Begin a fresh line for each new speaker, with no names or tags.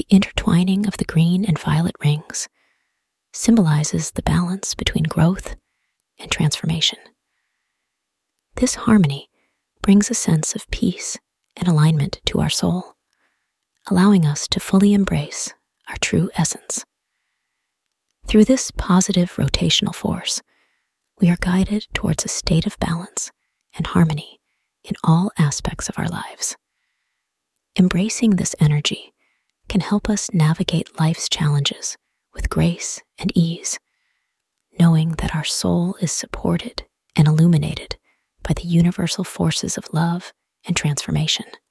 intertwining of the green and violet rings symbolizes the balance between growth and transformation. This harmony brings a sense of peace and alignment to our soul, allowing us to fully embrace our true essence. Through this positive rotational force, we are guided towards a state of balance and harmony in all aspects of our lives. Embracing this energy can help us navigate life's challenges with grace and ease, knowing that our soul is supported and illuminated by the universal forces of love and transformation.